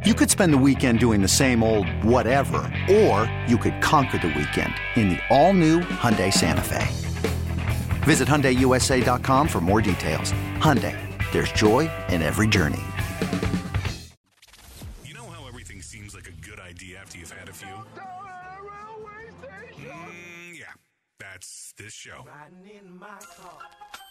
You could spend the weekend doing the same old whatever, or you could conquer the weekend in the all-new Hyundai Santa Fe. Visit HyundaiUSA.com for more details. Hyundai, there's joy in every journey. You know how everything seems like a good idea after you've had a few? Yeah, that's this show. Riding in my car,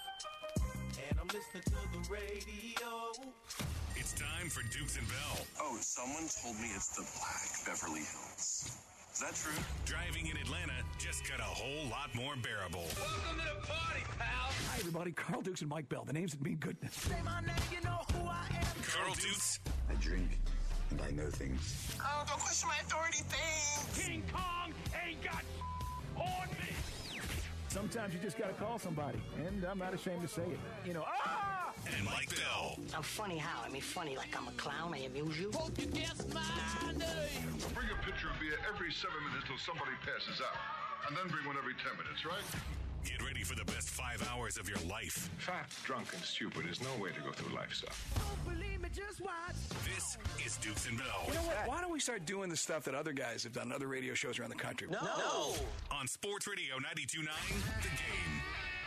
and I'm listening to the radio. It's time for Dukes and Bell. Oh, someone told me it's the Black Beverly Hills. Is that true? Driving in Atlanta just got a whole lot more bearable. Welcome to the party, pal. Hi, everybody. Carl Dukes and Mike Bell. The names that mean goodness. Say my name, you know who I am. Carl Dukes. I drink, and I know things. Oh, don't question my authority thing. King Kong ain't got on me. Sometimes you just got to call somebody, and I'm not ashamed to say it. You know, And Mike Bell. I'm funny how? I mean, funny like I'm a clown. I amuse you. Won't you guess my name? Bring a pitcher of beer every 7 minutes till somebody passes out. And then bring one every 10 minutes, right? Get ready for the best 5 hours of your life. Fat, drunk, and stupid is no way to go through life, son. Don't believe me, just watch. This is Dukes and Bell you know what? Why don't we start doing the stuff that other guys have done, other radio shows around the country? No. on Sports Radio 92.9 The Game.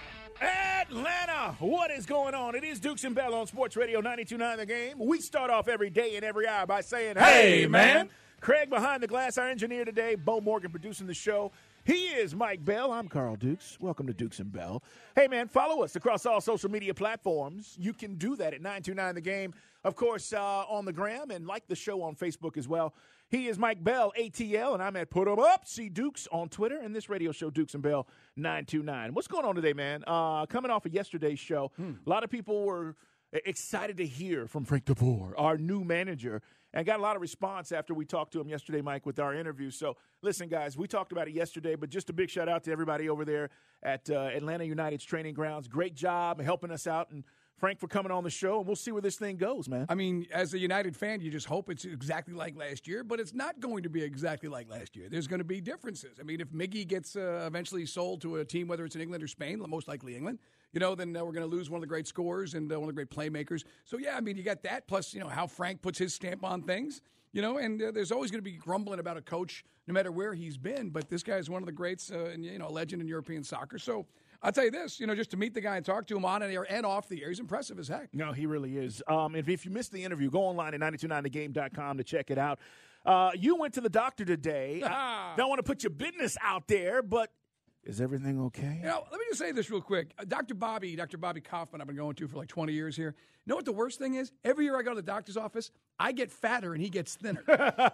Atlanta, what is going on? It is Dukes and Bell on Sports Radio 92.9 The Game. We start off every day and every hour by saying, hey, man. Craig behind the glass, our engineer today, Bo Morgan producing the show. He is Mike Bell. I'm Carl Dukes. Welcome to Dukes and Bell. Hey, man, follow us across all social media platforms. You can do that at 929 The Game. Of course, on the gram, and like the show on Facebook as well. He is Mike Bell, ATL, and I'm at Put 'em Up, C Dukes on Twitter, and this radio show, Dukes and Bell 929. What's going on today, man? Coming off of yesterday's show, a lot of people were excited to hear from Frank DeVore, our new manager, and got a lot of response after we talked to him yesterday, Mike, with our interview. So, listen, guys, we talked about it yesterday, but just a big shout-out to everybody over there at Atlanta United's training grounds. Great job helping us out, and Frank for coming on the show, and we'll see where this thing goes, man. I mean, as a United fan, you just hope it's exactly like last year, but it's not going to be exactly like last year. There's going to be differences. I mean, if Miggy gets eventually sold to a team, whether it's in England or Spain, most likely England, then we're going to lose one of the great scorers and one of the great playmakers. So, yeah, I mean, you got that, plus, how Frank puts his stamp on things, and there's always going to be grumbling about a coach no matter where he's been, but this guy is one of the greats, and, a legend in European soccer. So, I'll tell you this, just to meet the guy and talk to him on air and off the air, he's impressive as heck. No, he really is. If you missed the interview, go online at 929thegame.com to check it out. You went to the doctor today. Don't want to put your business out there, but is everything okay? Let me just say this real quick. Dr. Bobby Kaufman, I've been going to for like 20 years here. You know what the worst thing is? Every year I go to the doctor's office, I get fatter and he gets thinner.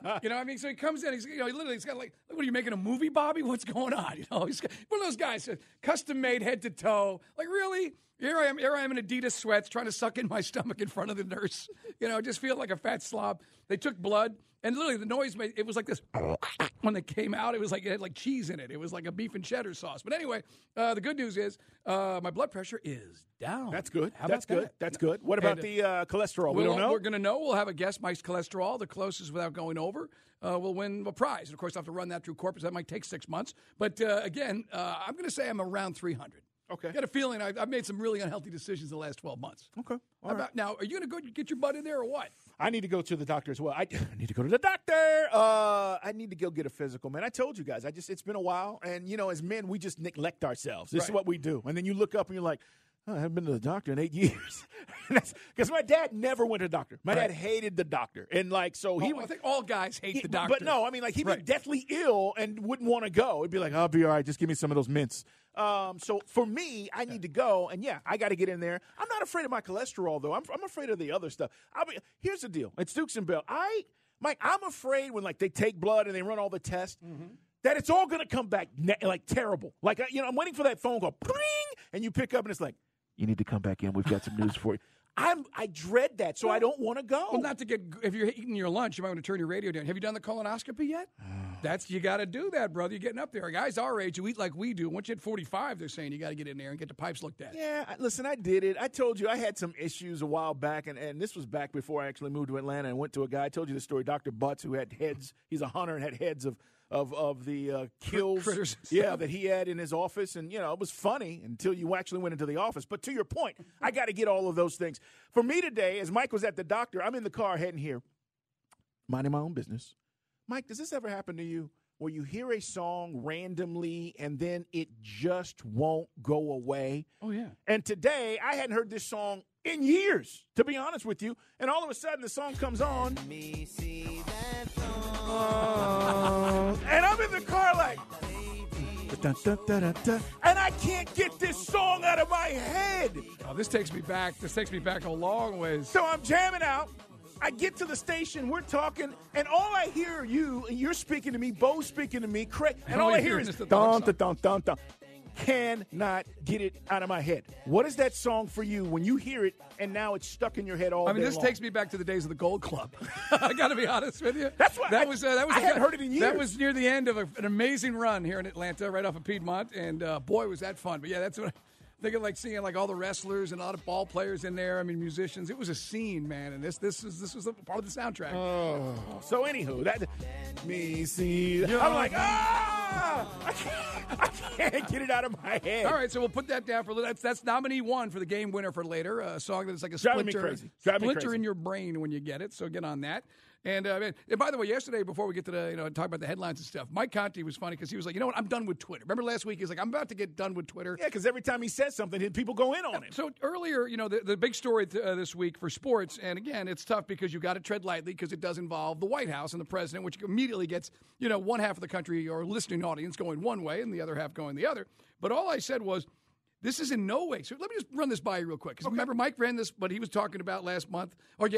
So he comes in, he's got like, what are you making a movie, Bobby? What's going on? He's got, one of those guys, custom made head to toe. Like, really? Here I am in Adidas sweats trying to suck in my stomach in front of the nurse. Just feel like a fat slob. They took blood, and literally the noise it was like this when they came out. It was like it had like cheese in it. It was like a beef and cheddar sauce. But anyway, the good news is my blood pressure is down. That's good. How That's about good. that? That's good. What about the cholesterol? We don't know. We're going to know. We'll have a guess. Mike's cholesterol, the closest without going over, will win a prize. And, of course, I'll have to run that through corporate. That might take 6 months. But, again, I'm going to say I'm around 300. Okay. I got a feeling I've made some really unhealthy decisions the last 12 months. Okay. All right. Now, are you going to go get your butt in there or what? I need to go to the doctor as well. I need to go to the doctor. I need to go get a physical, man. I told you guys. It's been a while. And, as men, we just neglect ourselves. This is what we do. And then you look up and you're like, I haven't been to the doctor in 8 years. Because my dad never went to the doctor. My dad hated the doctor. And, I think all guys hate the doctor. But no, he'd be deathly ill and wouldn't want to go. He'd be like, I'll be all right. Just give me some of those mints. So for me, I need to go. And, I got to get in there. I'm not afraid of my cholesterol, though. I'm afraid of the other stuff. Here's the deal. It's Dukes and Bell. Mike, I'm afraid when, they take blood and they run all the tests, that it's all going to come back, terrible. I'm waiting for that phone call, ping, and you pick up and it's like, you need to come back in. We've got some news for you. I dread that, so I don't want to go. Well, not to get – if you're eating your lunch, you might want to turn your radio down. Have you done the colonoscopy yet? You got to do that, brother. You're getting up there. Guys our age who eat like we do, once you hit 45, they're saying you got to get in there and get the pipes looked at. Yeah, listen, I did it. I told you I had some issues a while back, and this was back before I actually moved to Atlanta and went to a guy. I told you the story, Dr. Butts, who had heads. He's a hunter and had heads of the kills critters. That he had in his office. And, it was funny until you actually went into the office. But to your point, I got to get all of those things. For me today, as Mike was at the doctor, I'm in the car heading here. minding my own business. Mike, does this ever happen to you where you hear a song randomly and then it just won't go away? Oh, yeah. And today, I hadn't heard this song in years, to be honest with you. And all of a sudden, the song comes on. And I'm in the car like, and I can't get this song out of my head. Oh, this takes me back. This takes me back a long ways. So I'm jamming out. I get to the station, we're talking, and all I hear are you, and you're speaking to me, Bo's speaking to me, Craig, and all I hear is dun, dun, dun, dun, dun. Cannot get it out of my head. What is that song for you when you hear it and now it's stuck in your head all day this long? takes me back to the days of the Gold Club. I got to be honest with you. That's what I hadn't heard it in years. That was near the end of an amazing run here in Atlanta, right off of Piedmont, and boy, was that fun. But yeah, that's what. Thinking like seeing like all the wrestlers and a lot of ball players in there. I mean, musicians. It was a scene, man, and this was a part of the soundtrack. Oh, so anywho, that me see. I'm like, I can't get it out of my head. All right, so we'll put that down for a little. That's nominee one for the game winner for later. A song that's like a Driving me splinter crazy. in your brain when you get it. So get on that. And by the way, yesterday, before we get to talk about the headlines and stuff, Mike Conti was funny because he was like, you know what, I'm done with Twitter. Remember last week, he's like, I'm about to get done with Twitter. Yeah, because every time he says something, people go in on him. So earlier, the big story this week for sports, and again, it's tough because you got to tread lightly because it does involve the White House and the president, which immediately gets, one half of the country or listening audience going one way and the other half going the other. But all I said was, this is in no way. So let me just run this by you real quick. Because remember, Mike ran this, but he was talking about last week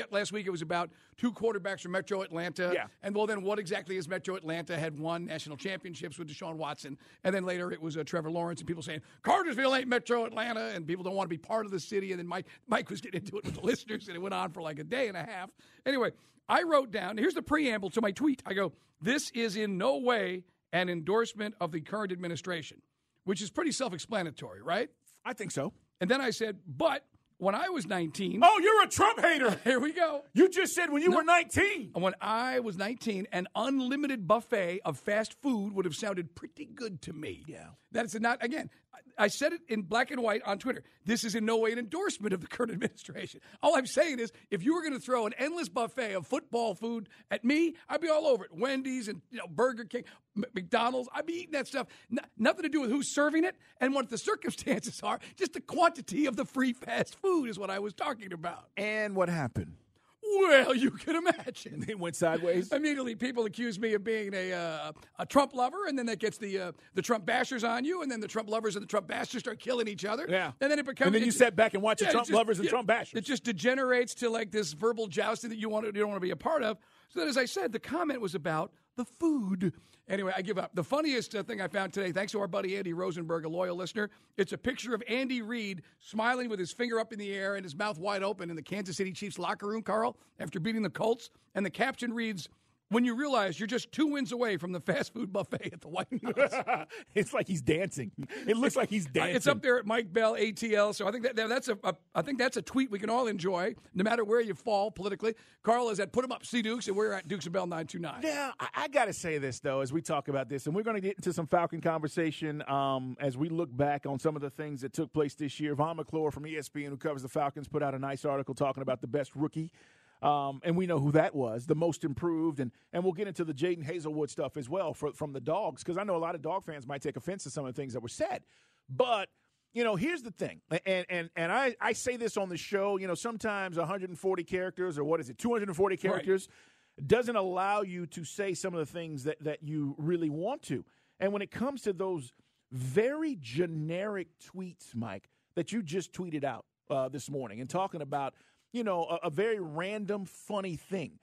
it was about two quarterbacks from Metro Atlanta. Yeah. And well, then what exactly is Metro Atlanta? Had won national championships with Deshaun Watson. And then later it was Trevor Lawrence and people saying, Cartersville ain't Metro Atlanta. And people don't want to be part of the city. And then Mike was getting into it with the listeners, and it went on for like a day and a half. Anyway, I wrote down, here's the preamble to my tweet. I go, this is in no way an endorsement of the current administration. Which is pretty self-explanatory, right? I think so. And then I said, but when I was 19... Oh, you're a Trump hater. Here we go. You just said when you were 19. When I was 19, an unlimited buffet of fast food would have sounded pretty good to me. Yeah. That's not, again, I said it in black and white on Twitter. This is in no way an endorsement of the current administration. All I'm saying is, if you were going to throw an endless buffet of football food at me, I'd be all over it. Wendy's and Burger King, McDonald's, I'd be eating that stuff. Nothing to do with who's serving it and what the circumstances are. Just the quantity of the free fast food is what I was talking about. And what happened? Well, you can imagine. It went sideways. Immediately, people accuse me of being a Trump lover, and then that gets the Trump bashers on you, and then the Trump lovers and the Trump bashers start killing each other. Yeah. And then it becomes. And then you sit back and watch the Trump lovers and Trump bashers. It just degenerates to like this verbal jousting that you don't want to be a part of. So then, as I said, the comment was about the food. Anyway, I give up. The funniest thing I found today, thanks to our buddy Andy Rosenberg, a loyal listener, it's a picture of Andy Reid smiling with his finger up in the air and his mouth wide open in the Kansas City Chiefs locker room, Carl, after beating the Colts. And the caption reads, when you realize you're just 2 wins away from the fast food buffet at the White House. It's like he's dancing. It looks like he's dancing. It's up there at Mike Bell, ATL. So I think that's a tweet we can all enjoy, no matter where you fall politically. Carl is at Put 'em Up, C Dukes, and we're at Dukes and Bell 929. Yeah, I got to say this, though, as we talk about this, and we're going to get into some Falcon conversation as we look back on some of the things that took place this year. Vaughn McClure from ESPN, who covers the Falcons, put out a nice article talking about the best rookie. And we know who that was, the most improved. And we'll get into the Jaden Hazelwood stuff as well from the Dogs, because I know a lot of Dog fans might take offense to some of the things that were said. But, here's the thing. And I say this on the show, sometimes 140 characters or 240 characters doesn't allow you to say some of the things that you really want to. And when it comes to those very generic tweets, Mike, that you just tweeted out this morning and talking about, a very random, funny thing.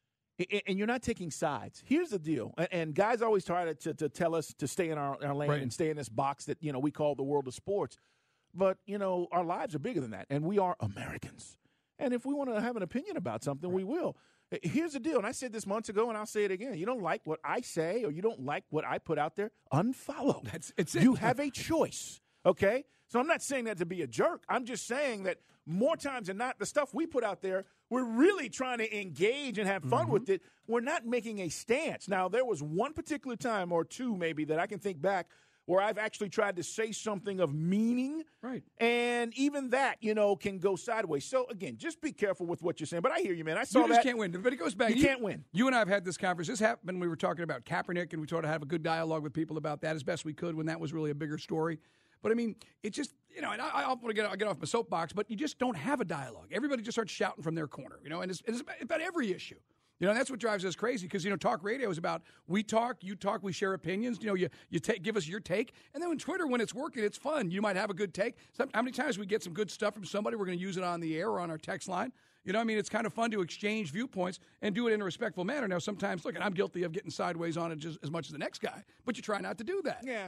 And you're not taking sides. Here's the deal. And guys always try to tell us to stay in our lane and stay in this box that, we call the world of sports. But, our lives are bigger than that. And we are Americans. And if we want to have an opinion about something, we will. Here's the deal. And I said this months ago, and I'll say it again. You don't like what I say or you don't like what I put out there, unfollow. It's it. You have a choice, okay? So I'm not saying that to be a jerk. I'm just saying that more times than not, the stuff we put out there, we're really trying to engage and have fun with it. We're not making a stance. Now, there was one particular time or two maybe that I can think back where I've actually tried to say something of meaning. Right. And even that, can go sideways. So, again, just be careful with what you're saying. But I hear you, man. I saw that. You just can't win. But it goes back. You can't win. You and I have had this conversation. This happened when we were talking about Kaepernick, and we tried to have a good dialogue with people about that as best we could when that was really a bigger story. But, I mean, it just, and I'll get off my soapbox, but you just don't have a dialogue. Everybody just starts shouting from their corner, and it's about every issue. And that's what drives us crazy because, talk radio is about we talk, you talk, we share opinions. You give us your take. And then on Twitter, when it's working, it's fun. You might have a good take. How many times we get some good stuff from somebody, we're going to use it on the air or on our text line. It's kind of fun to exchange viewpoints and do it in a respectful manner. Now, sometimes, look, and I'm guilty of getting sideways on it just as much as the next guy, but you try not to do that. Yeah,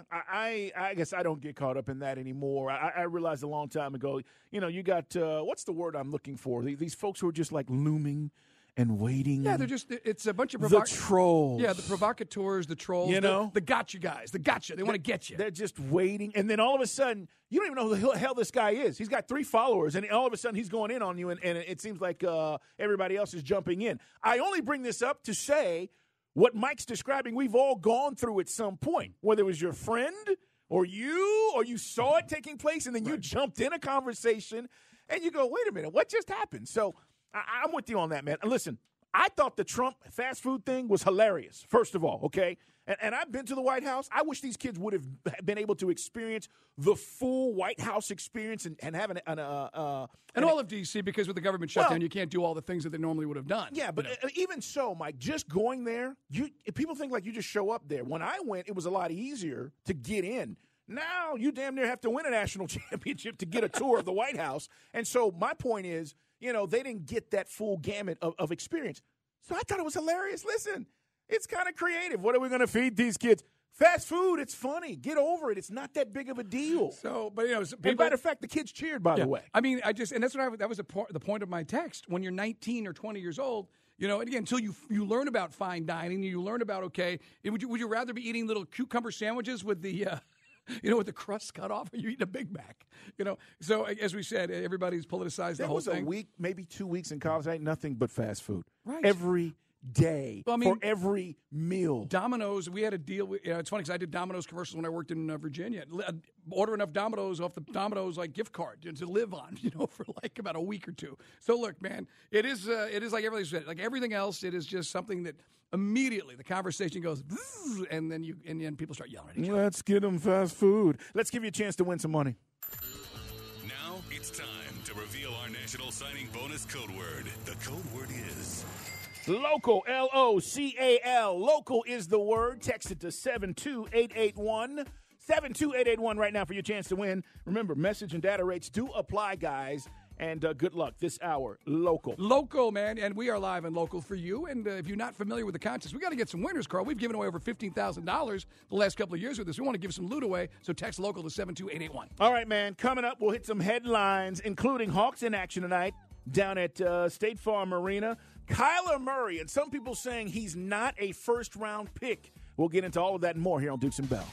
I guess I don't get caught up in that anymore. I realized a long time ago, you got, what's the word I'm looking for? These folks who are just like looming and waiting. Yeah, it's a bunch of the trolls. Yeah, the provocateurs, the trolls, the gotcha guys, the gotcha. They want to get you. They're just waiting. And then all of a sudden, you don't even know who the hell this guy is. He's got 3 followers, and all of a sudden he's going in on you, and it seems like everybody else is jumping in. I only bring this up to say what Mike's describing we've all gone through at some point, whether it was your friend or you saw it taking place, and then you jumped in a conversation, and you go, wait a minute, what just happened? So I'm with you on that, man. And listen, I thought the Trump fast food thing was hilarious, first of all, okay? And I've been to the White House. I wish these kids would have been able to experience the full White House experience and have and all of D.C., because with the government shutdown, you can't do all the things that they normally would have done. Yeah, but even so, Mike, just going there, people think like you just show up there. When I went, it was a lot easier to get in. Now you damn near have to win a national championship to get a tour of the White House. And so my point is, they didn't get that full gamut of experience. So I thought it was hilarious. Listen, it's kind of creative. What are we going to feed these kids? Fast food. It's funny. Get over it. It's not that big of a deal. So, but and matter of fact, the kids cheered, by the way. I mean, and that's what that was the point of my text. When you're 19 or 20 years old, and again, until you learn about fine dining, you learn about, would you rather be eating little cucumber sandwiches with the with the crust cut off, or you eat a Big Mac. So as we said, everybody's politicized the whole thing. There was a week, maybe 2 weeks in college. I ate nothing but fast food. Right. Every day, for every meal. Domino's, we had a deal. It's funny because I did Domino's commercials when I worked in Virginia. Order enough Domino's off the Domino's gift card to live on, for about a week or two. So look, man, it is like everything said. Like everything else, it is just something that immediately the conversation goes, and then people start yelling at each other. Let's get them fast food. Let's give you a chance to win some money. Now it's time to reveal our national signing bonus code word. The code word is Local, L-O-C-A-L. Local is the word. Text it to 72881. 72881 right now for your chance to win. Remember, message and data rates do apply, guys. And good luck this hour. Local. Local, man. And we are live and local for you. And if you're not familiar with the contest, we got to get some winners, Carl. We've given away over $15,000 the last couple of years with this. We want to give some loot away. So text local to 72881. All right, man. Coming up, we'll hit some headlines, including Hawks in action tonight down at State Farm Arena. Kyler Murray, and some people saying he's not a first-round pick. We'll get into all of that and more here on Dukes and Bell.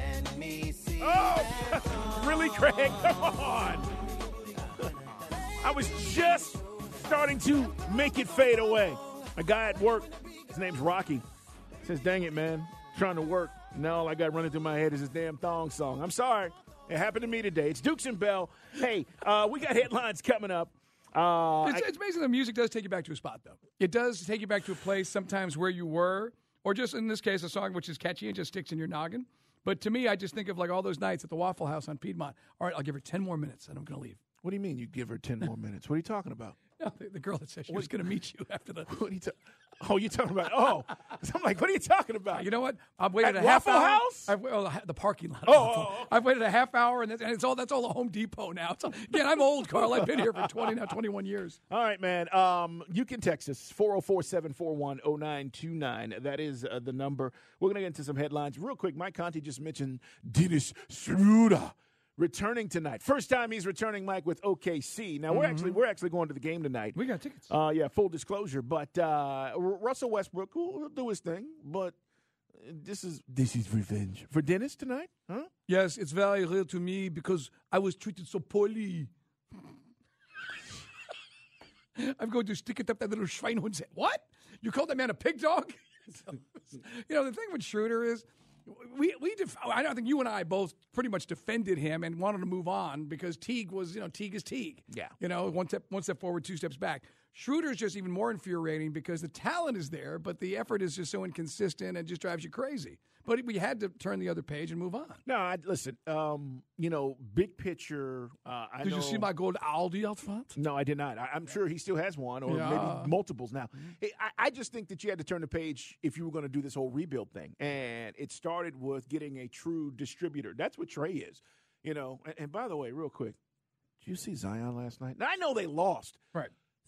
Oh, really, Craig? Come on. I was just starting to make it fade away. A guy at work, his name's Rocky, says, dang it, man, trying to work. Now all I got running through my head is this damn thong song. I'm sorry. It happened to me today. It's Dukes and Bell. Hey, we got headlines coming up. It's amazing the music does take you back to a spot, though. It does take you back to a place sometimes where you were, or just in this case, a song which is catchy and just sticks in your noggin. But to me, I just think of all those nights at the Waffle House on Piedmont. All right, I'll give her 10 more minutes, and I'm going to leave. What do you mean you give her 10 more minutes? What are you talking about? No, the girl that said she was going to meet you after the. What are you you're talking about? Oh, I'm like, what are you talking about? You know what? I've waited at a half Waffle hour. House? The parking lot. Oh. I've waited a half hour, and that's all the Home Depot now. Again, I'm old, Carl. I've been here for 21 years. All right, man. You can text us 404-741-0929. That is the number. We're going to get into some headlines real quick. Mike Conti just mentioned Dennis Schroeder returning tonight. First time he's returning, Mike, with OKC. Now, we're actually going to the game tonight. We got tickets. Full disclosure. But Russell Westbrook will do his thing. But this is revenge for Dennis tonight, huh? Yes, it's very real to me because I was treated so poorly. I'm going to stick it up that little Schweinhund's head. What? You called that man a pig dog? The thing with Schroeder is, I don't think you and I both pretty much defended him and wanted to move on because Teague was, Teague is Teague. Yeah. One step forward, two steps back. Schroeder's just even more infuriating because the talent is there, but the effort is just so inconsistent and just drives you crazy. But we had to turn the other page and move on. No, listen, big picture. Did you see my gold Aldi out front? No, I did not. I'm sure he still has one or maybe multiples now. I just think that you had to turn the page if you were going to do this whole rebuild thing. And it started with getting a true distributor. That's what Trey is, And by the way, real quick, did you see Zion last night? Now, I know they lost. Right.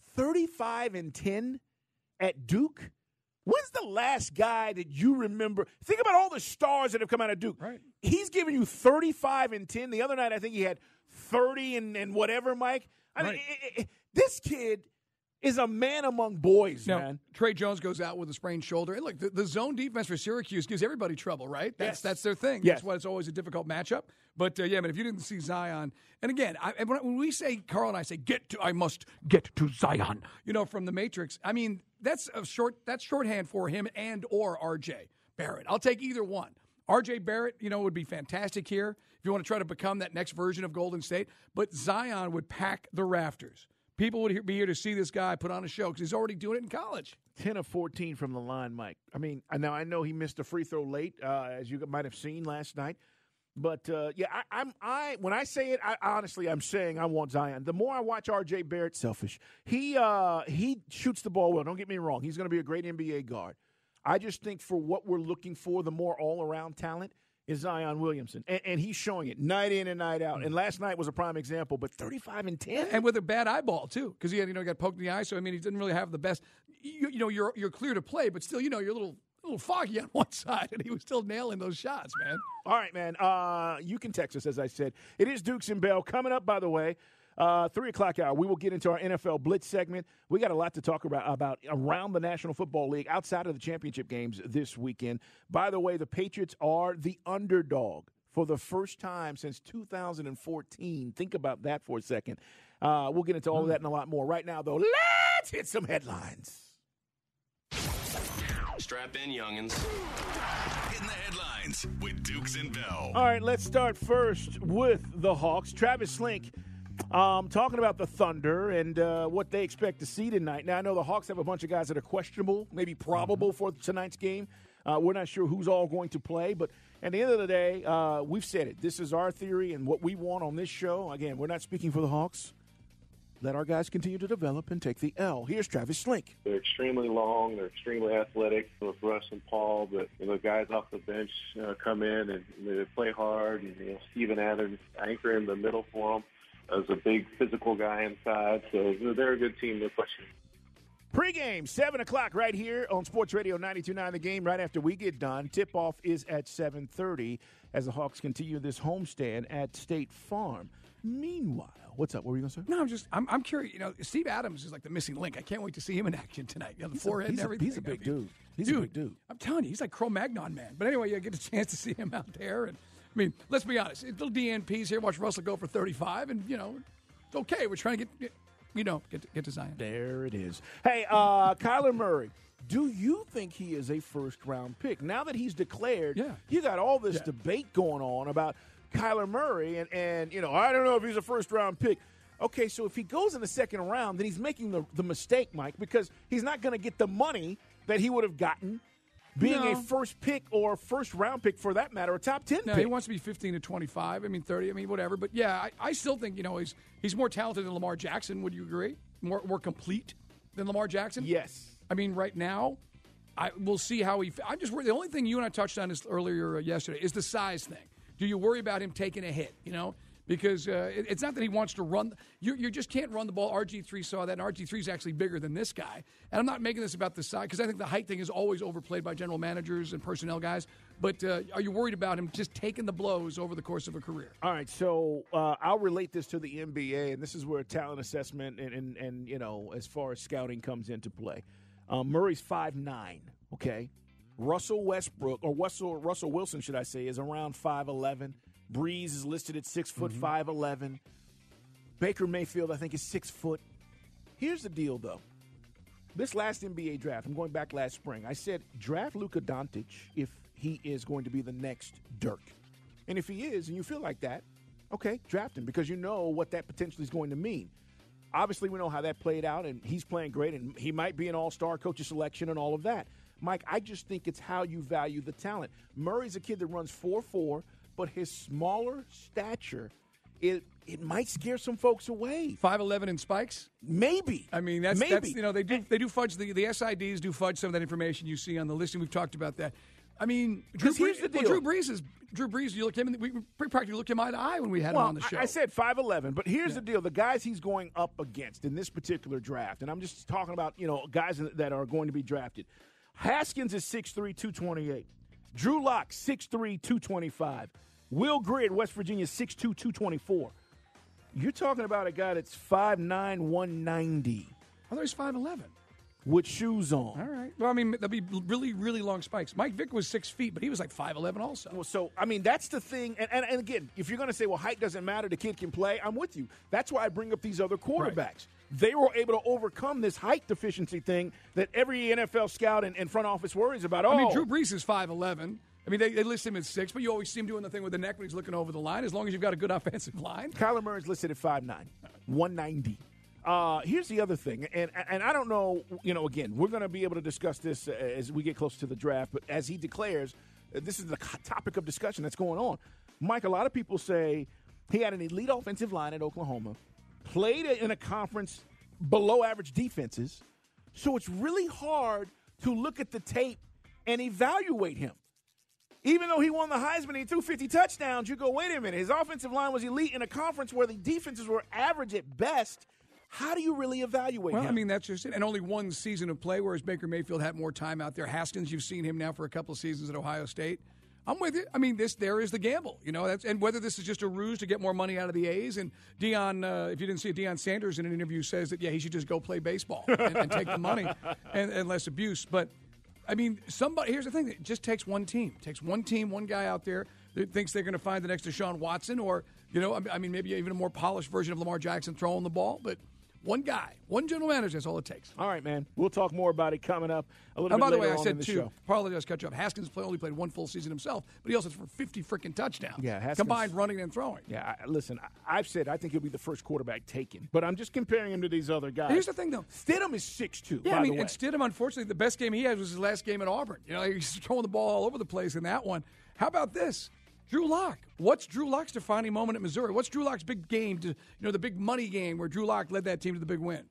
35-10 at Duke. When's the last guy that you remember? Think about all the stars that have come out of Duke. Right. He's giving you 35-10. The other night, I think he had 30 and whatever, Mike. I mean, this kid is a man among boys, now, man. Trey Jones goes out with a sprained shoulder. And look, the zone defense for Syracuse gives everybody trouble, right? That's their thing. Yes. That's why it's always a difficult matchup. But, but if you didn't see Zion, and again, when we say, Carl and I say, I must get to Zion, from the Matrix, I mean, that's shorthand for him and or R.J. Barrett. I'll take either one. R.J. Barrett, would be fantastic here if you want to try to become that next version of Golden State. But Zion would pack the rafters. People would be here to see this guy put on a show because he's already doing it in college. 10 of 14 from the line, Mike. I mean, now I know he missed a free throw late, as you might have seen last night. But, when I say it, I'm saying I want Zion. The more I watch R.J. Barrett, selfish. He shoots the ball well. Don't get me wrong. He's going to be a great NBA guard. I just think for what we're looking for, the more all-around talent, is Zion Williamson. And he's showing it night in and night out. And last night was a prime example, but 35-10. And with a bad eyeball, too, because he had, got poked in the eye. So, I mean, he didn't really have the best. You're clear to play, but still, you're a little foggy on one side, and he was still nailing those shots, man. All right, man. You can text us, as I said. It is Dukes and Bell. Coming up, by the way, 3 o'clock hour, we will get into our NFL Blitz segment. We got a lot to talk about around the National Football League, outside of the championship games this weekend. By the way, the Patriots are the underdog for the first time since 2014. Think about that for a second. We'll get into all of that and a lot more. Right now, though, let's hit some headlines. Strap in, youngins. In the headlines with Dukes and Bell. All right, let's start first with the Hawks. Travis Slink talking about the Thunder and what they expect to see tonight. Now, I know the Hawks have a bunch of guys that are questionable, maybe probable for tonight's game. We're not sure who's all going to play, but at the end of the day, we've said it. This is our theory and what we want on this show. Again, we're not speaking for the Hawks. Let our guys continue to develop and take the L. Here's Travis Slink. They're extremely long. They're extremely athletic with Russ and Paul. But guys off the bench come in and they play hard. And Steven Adams anchor in the middle for them as a big physical guy inside. So they're a good team. They're pushing. Pre-game, 7 o'clock right here on Sports Radio 92.9 The Game right after we get done. Tip-off is at 7:30 as the Hawks continue this homestand at State Farm. Meanwhile, what's up? What were you going to say? No, I'm curious. Steve Adams is like the missing link. I can't wait to see him in action tonight. The forehead and everything. He's a big dude. He's a big dude. I'm telling you, he's like Cro-Magnon man. But anyway, you get a chance to see him out there. And I mean, let's be honest. Little DNPs here. Watch Russell go for 35, and it's okay. We're trying to get to Zion. There it is. Hey, Kyler Murray. Do you think he is a first-round pick? Now that he's declared, you got all this debate going on about Kyler Murray, and I don't know if he's a first-round pick. Okay, so if he goes in the second round, then he's making the mistake, Mike, because he's not going to get the money that he would have gotten being a first pick or first-round pick, for that matter, a top 10 pick. He wants to be 15 to 25. 30. Whatever. But, yeah, I still think, he's more talented than Lamar Jackson. Would you agree? More complete than Lamar Jackson? Yes. Right now, we'll see how he – I'm just worried. The only thing you and I touched on this earlier yesterday is the size thing. Do you worry about him taking a hit, Because it's not that he wants to run. You just can't run the ball. RG3 saw that, and RG3 is actually bigger than this guy. And I'm not making this about the size, because I think the height thing is always overplayed by general managers and personnel guys. But are you worried about him just taking the blows over the course of a career? All right, so I'll relate this to the NBA, and this is where talent assessment and as far as scouting comes into play. Murray's 5'9", okay? Russell Wilson, should I say, is around 5'11". Breeze is listed at 6 foot 5'11". Baker Mayfield, I think, is 6 foot. Here's the deal, though. This last NBA draft, I'm going back last spring, I said draft Luka Doncic if he is going to be the next Dirk. And if he is, and you feel like that, okay, draft him because you know what that potentially is going to mean. Obviously, we know how that played out, and he's playing great, and he might be an all-star coach's selection and all of that. Mike, I just think it's how you value the talent. Murray's a kid that runs 4.4, but his smaller stature, it might scare some folks away. 5'11" in spikes? Maybe. I mean, that's they do fudge, the SIDs do fudge some of that information you see on the listing. We've talked about that. I mean, Drew Brees, you looked him, we practically looked him eye to eye when we had him on the show. I said 5'11", but here's the deal. The guys he's going up against in this particular draft, and I'm just talking about, guys that are going to be drafted. Haskins is 6'3", 228. Drew Lock, 6'3", 225. Will Greer, West Virginia, 6'2", 224. You're talking about a guy that's 5'9", 190. I thought he was 5'11". With shoes on. All right. Well, I mean, that'd be really, really long spikes. Mike Vick was 6 feet, but he was like 5'11" also. Well, so, I mean, that's the thing. And again, if you're going to say, well, height doesn't matter, the kid can play, I'm with you. That's why I bring up these other quarterbacks. Right. They were able to overcome this height deficiency thing that every NFL scout and front office worries about. I mean, Drew Brees is 5'11". I mean, they list him at 6, but you always see him doing the thing with the neck when he's looking over the line, as long as you've got a good offensive line. Kyler Murray's listed at 5'9", 190. Here's the other thing, and I don't know, again, we're going to be able to discuss this as we get closer to the draft, but as he declares, this is the topic of discussion that's going on. Mike, a lot of people say he had an elite offensive line at Oklahoma, played in a conference below average defenses, so it's really hard to look at the tape and evaluate him. Even though he won the Heisman and he threw 50 touchdowns, you go, wait a minute, his offensive line was elite in a conference where the defenses were average at best. How do you really evaluate him? Well, I mean, that's just it. And only one season of play, whereas Baker Mayfield had more time out there. Haskins, you've seen him now for a couple of seasons at Ohio State. I'm with you. I mean, there is the gamble, and whether this is just a ruse to get more money out of the A's. And Deion, if you didn't see it, Deion Sanders in an interview says that, he should just go play baseball and take the money and less abuse. But, I mean, here's the thing. It just takes one team. It takes one team, one guy out there that thinks they're going to find the next Deshaun Watson or, I mean, maybe even a more polished version of Lamar Jackson throwing the ball. But one guy, one general manager, that's all it takes. All right, man. We'll talk more about it coming up a little bit later on in the show. By the way, I said, too, apologize, cut you off. Haskins only played one full season himself, but he also threw 50 freaking touchdowns. Yeah, Haskins, combined running and throwing. Yeah, listen, I've said I think he'll be the first quarterback taken, but I'm just comparing him to these other guys. Here's the thing, though. Stidham is 6'2", yeah, by the way. And Stidham, unfortunately, the best game he had was his last game at Auburn. He's throwing the ball all over the place in that one. How about this? Drew Lock. What's Drew Lock's defining moment at Missouri? What's Drew Lock's big game, the big money game where Drew Lock led that team to the big win?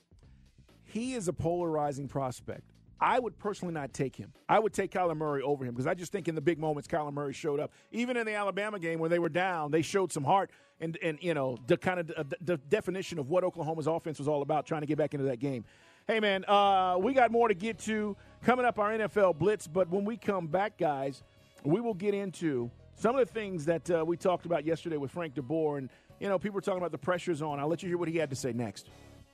He is a polarizing prospect. I would personally not take him. I would take Kyler Murray over him because I just think in the big moments Kyler Murray showed up. Even in the Alabama game when they were down, they showed some heart and the kind of the definition of what Oklahoma's offense was all about, trying to get back into that game. Hey, man, we got more to get to coming up, our NFL Blitz. But when we come back, guys, we will get into some of the things that we talked about yesterday with Frank DeBoer. And, people were talking about the pressures on. I'll let you hear what he had to say next.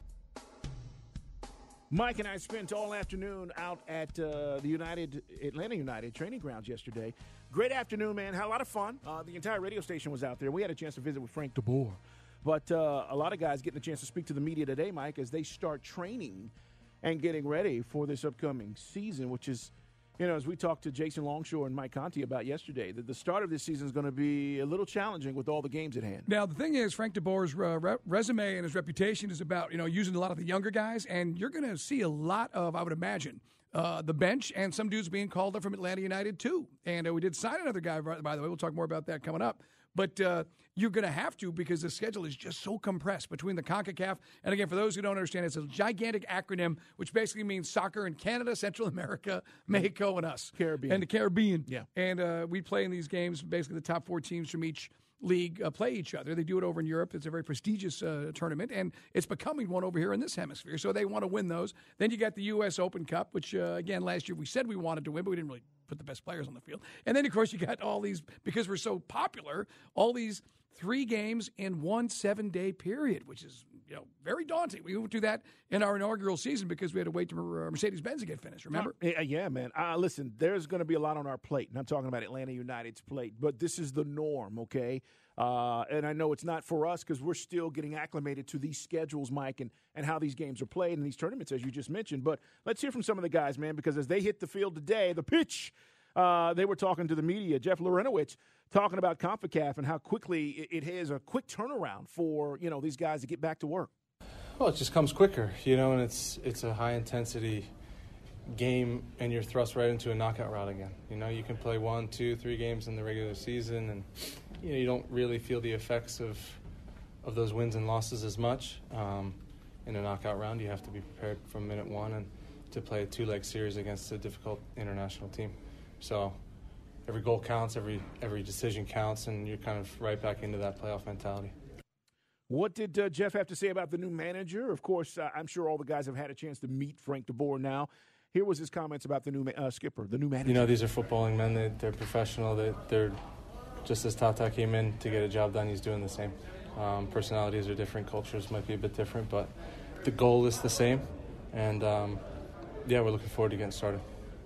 Mike and I spent all afternoon out at the Atlanta United training grounds yesterday. Great afternoon, man. Had a lot of fun. The entire radio station was out there. We had a chance to visit with Frank DeBoer. But a lot of guys getting a chance to speak to the media today, Mike, as they start training and getting ready for this upcoming season, which is, as we talked to Jason Longshore and Mike Conti about yesterday, that the start of this season is going to be a little challenging with all the games at hand. Now, the thing is, Frank DeBoer's resume and his reputation is about, using a lot of the younger guys, and you're going to see a lot of, I would imagine, the bench and some dudes being called up from Atlanta United, too. And we did sign another guy, by the way. We'll talk more about that coming up. But you're going to have to because the schedule is just so compressed between the CONCACAF. And, again, for those who don't understand, it's a gigantic acronym, which basically means soccer in Canada, Central America, Mexico, and us. Caribbean. And the Caribbean. Yeah. And we play in these games. Basically, the top 4 teams from each league play each other. They do it over in Europe. It's a very prestigious tournament, and it's becoming one over here in this hemisphere. So they want to win those. Then you got the U.S. Open Cup, which, again, last year we said we wanted to win, but we didn't really put the best players on the field. And then, of course, you got all these, because we're so popular, all these 3 games in one 7-day period, which is very daunting. We went through that in our inaugural season because we had to wait for Mercedes-Benz to get finished, remember? Yeah, man. Listen, there's going to be a lot on our plate, and I'm talking about Atlanta United's plate, but this is the norm, okay? And I know it's not for us because we're still getting acclimated to these schedules, Mike, and how these games are played in these tournaments, as you just mentioned. But let's hear from some of the guys, man, because as they hit the field today, the pitch, they were talking to the media. Jeff Larinowitz talking about CONCACAF and how quickly it has a quick turnaround for, these guys to get back to work. Well, it just comes quicker, and it's a high-intensity game, and you're thrust right into a knockout route again. You can play 1, 2, 3 games in the regular season, and you don't really feel the effects of those wins and losses as much. In a knockout round, you have to be prepared from minute one and to play a 2-leg series against a difficult international team. So every goal counts, every decision counts, and you're kind of right back into that playoff mentality. What did Jeff have to say about the new manager? Of course, I'm sure all the guys have had a chance to meet Frank DeBoer now. Here was his comments about the new skipper, the new manager. These are footballing men. They're professional. They're just as Tata came in to get a job done, he's doing the same. Personalities are different. Cultures might be a bit different, but the goal is the same. And, we're looking forward to getting started.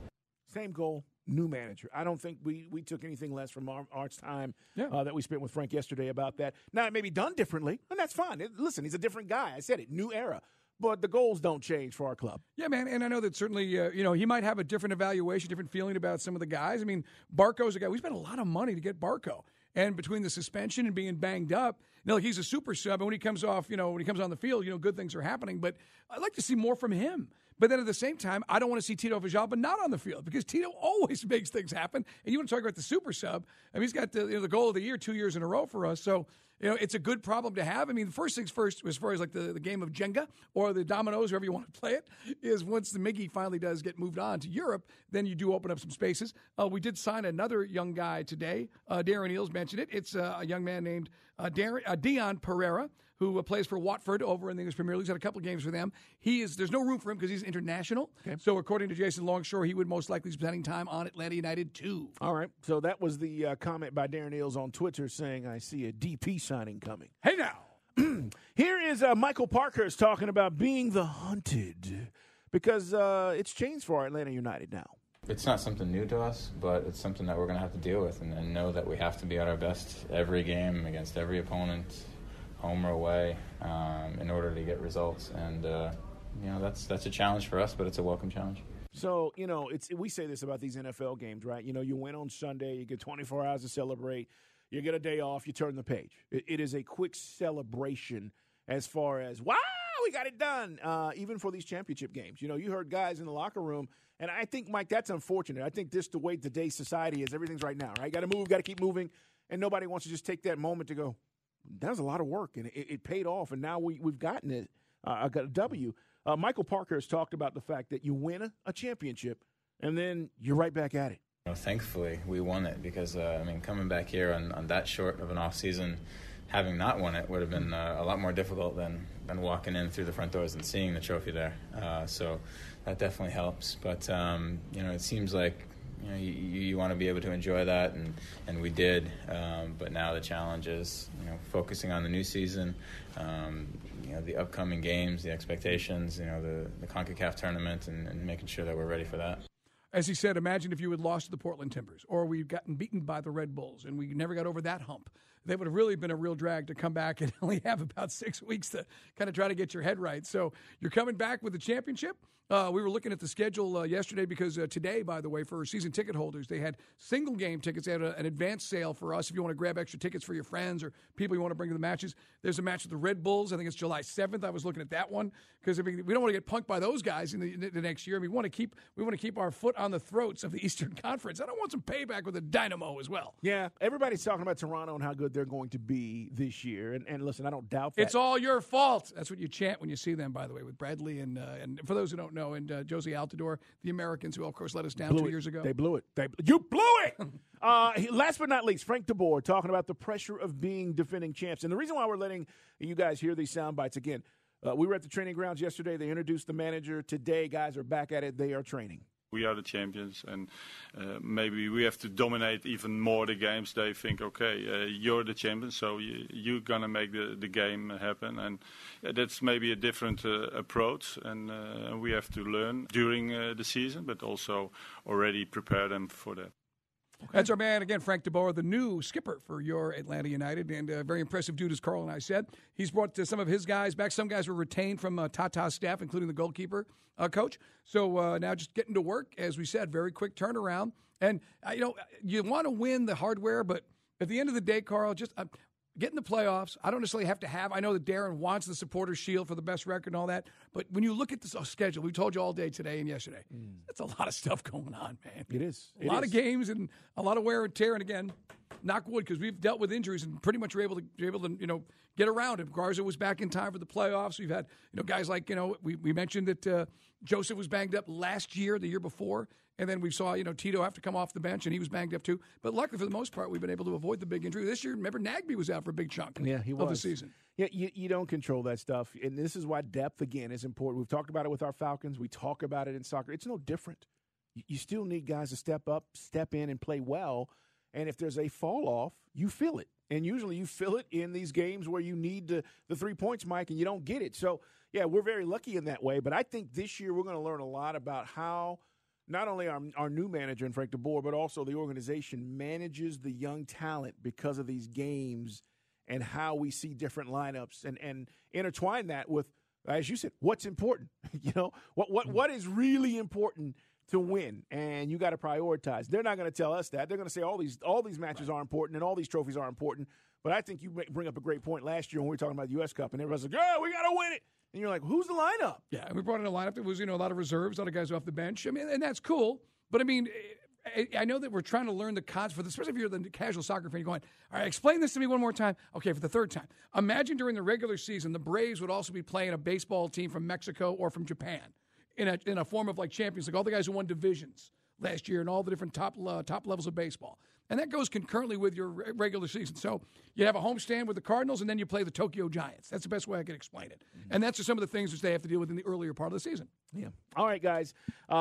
Same goal. New manager. I don't think we took anything less from our time that we spent with Frank yesterday about that. Now, it may be done differently, and that's fine. Listen, he's a different guy. I said it, new era. But the goals don't change for our club. Yeah, man, and I know that certainly, he might have a different evaluation, different feeling about some of the guys. I mean, Barco's a guy. We spent a lot of money to get Barco. And between the suspension and being banged up, he's a super sub. And when he comes off, when he comes on the field, good things are happening. But I'd like to see more from him. But then at the same time, I don't want to see Tito Villalba not on the field because Tito always makes things happen. And you want to talk about the super sub. I mean, he's got the goal of the year 2 years in a row for us. So, it's a good problem to have. I mean, the first things first, as far as like the game of Jenga or the dominoes, however you want to play it, is once the Miggy finally does get moved on to Europe, then you do open up some spaces. We did sign another young guy today. Darren Eales mentioned it. It's a young man named Dion Pereira, who plays for Watford over in the English Premier League. He's had a couple of games for them. There's no room for him because he's international. Okay. So according to Jason Longshore, he would most likely be spending time on Atlanta United too. All right. So that was the comment by Darren Eales on Twitter saying, I see a DP signing coming. Hey now. Here is Michael Parkhurst talking about being the hunted because it's changed for Atlanta United now. It's not something new to us, but it's something that we're going to have to deal with and know that we have to be at our best every game against every opponent, home or away, in order to get results. And, that's a challenge for us, but it's a welcome challenge. So, we say this about these NFL games, right? You win on Sunday, you get 24 hours to celebrate, you get a day off, you turn the page. It is a quick celebration as far as, wow, we got it done, even for these championship games. You heard guys in the locker room, and I think, Mike, that's unfortunate. I think this the way today's society is, everyth's right now, right? Got to move, got to keep moving, and nobody wants to just take that moment to go, that was a lot of work, and it paid off, and now we've gotten it. I got a W. Michael Parker has talked about the fact that you win a championship, and then you're right back at it. Thankfully, we won it because, coming back here on that short of an off season, having not won it would have been a lot more difficult than walking in through the front doors and seeing the trophy there. So that definitely helps. But, it seems like you want to be able to enjoy that, and we did. But now the challenge is, focusing on the new season, the upcoming games, the expectations, the CONCACAF tournament, and making sure that we're ready for that. As he said, imagine if you had lost to the Portland Timbers or we'd gotten beaten by the Red Bulls and we never got over that hump. That would have really been a real drag to come back and only have about 6 weeks to kind of try to get your head right. So you're coming back with the championship. We were looking at the schedule yesterday because today, by the way, for season ticket holders, they had single game tickets. They had an advance sale for us if you want to grab extra tickets for your friends or people you want to bring to the matches. There's a match with the Red Bulls. I think it's July 7th. I was looking at that one because we don't want to get punked by those guys in the next year. We want to keep our foot on the throats of the Eastern Conference. I don't want some payback with the Dynamo as well. Yeah, everybody's talking about Toronto and how good they're going to be this year. And listen, I don't doubt that. It's all your fault. That's what you chant when you see them, by the way, with Bradley and for those who don't know, and Josie Altidore, the Americans who, of course, let us down 2 years ago. They blew it. You blew it! Last but not least, Frank DeBoer talking about the pressure of being defending champs. And the reason why we're letting you guys hear these sound bites, again, we were at the training grounds yesterday. They introduced the manager. Today, guys are back at it. They are training. We are the champions, and maybe we have to dominate even more the games. They think, okay, you're the champion, so you're going to make the game happen. And that's maybe a different approach, and we have to learn during the season, but also already prepare them for that. That's our man, again, Frank DeBoer, the new skipper for your Atlanta United, and a very impressive dude, as Carl and I said. He's brought some of his guys back. Some guys were retained from Tata's staff, including the goalkeeper coach. So now just getting to work, as we said, very quick turnaround. And, you want to win the hardware, but at the end of the day, Carl, just get in the playoffs. I don't necessarily have to I know that Darren wants the supporters shield for the best record and all that, but when you look at this schedule, we told you all day today and yesterday, that's a lot of stuff going on, man. It is. A lot of games and a lot of wear and tear. And again, knock wood, because we've dealt with injuries and pretty much were able to get around it. Garza was back in time for the playoffs. We've had guys like we mentioned that Joseph was banged up last year, the year before. And then we saw, Tito have to come off the bench, and he was banged up too. But luckily, for the most part, we've been able to avoid the big injury. This year, remember, Nagby was out for a big chunk of the season. Yeah, you don't control that stuff. And this is why depth, again, is important. We've talked about it with our Falcons. We talk about it in soccer. It's no different. You still need guys to step up, step in, and play well. And if there's a fall-off, you feel it. And usually you feel it in these games where you need the 3 points, Mike, and you don't get it. So, yeah, we're very lucky in that way. But I think this year we're going to learn a lot about how – not only our new manager, Frank DeBoer, but also the organization manages the young talent because of these games and how we see different lineups and intertwine that with, as you said, what's important. What is really important to win, and you got to prioritize. They're not going to tell us that. They're going to say all these matches are important and all these trophies are important. But I think you bring up a great point last year when we were talking about the U.S. Cup, and everybody's like, "Oh, we got to win it." And you're like, who's the lineup? Yeah, and we brought in a lineup that was, a lot of reserves, a lot of guys off the bench. I mean, and that's cool. But, I mean, I know that we're trying to learn the concepts, for especially if you're the casual soccer fan, you're going, all right, explain this to me one more time. Okay, for the third time. Imagine during the regular season, the Braves would also be playing a baseball team from Mexico or from Japan in a form of like Champions League, all the guys who won divisions last year and all the different top levels of baseball. And that goes concurrently with your regular season. So you have a homestand with the Cardinals, and then you play the Tokyo Giants. That's the best way I can explain it. Mm-hmm. And that's just some of the things which they have to deal with in the earlier part of the season. Yeah. All right, guys.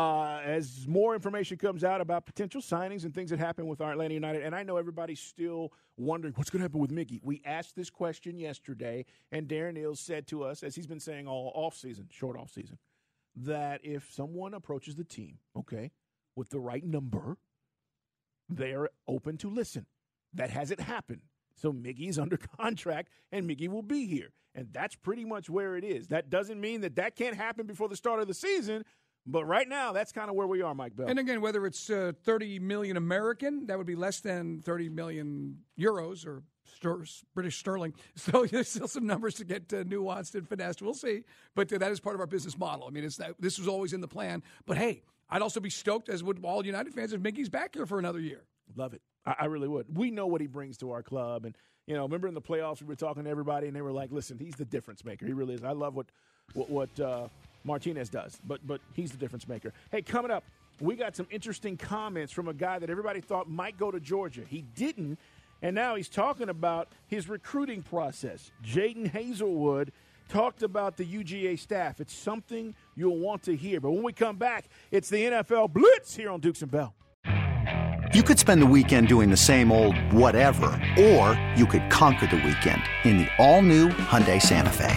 As more information comes out about potential signings and things that happen with our Atlanta United, and I know everybody's still wondering what's going to happen with Mickey. We asked this question yesterday, and Darren Eales said to us, as he's been saying all offseason, short offseason, that if someone approaches the team, with the right number, they're open to listen. That hasn't happened. So Miggy's under contract, and Miggy will be here. And that's pretty much where it is. That doesn't mean that can't happen before the start of the season, but right now that's kind of where we are, Mike Bell. And again, whether it's 30 million American, that would be less than 30 million euros or British sterling. So there's still some numbers to get nuanced and finessed. We'll see. But that is part of our business model. I mean, this was always in the plan. But, hey, I'd also be stoked, as would all United fans, if Mickey's back here for another year. Love it. I really would. We know what he brings to our club. And, remember in the playoffs we were talking to everybody, and they were like, listen, he's the difference maker. He really is. I love what Martinez does, but he's the difference maker. Hey, coming up, we got some interesting comments from a guy that everybody thought might go to Georgia. He didn't, and now he's talking about his recruiting process. Jaden Hazelwood talked about the UGA staff. It's something you'll want to hear. But when we come back, it's the NFL Blitz here on Dukes and Bell. You could spend the weekend doing the same old whatever, or you could conquer the weekend in the all-new Hyundai Santa Fe.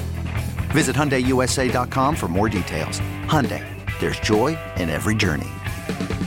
Visit HyundaiUSA.com for more details. Hyundai, there's joy in every journey.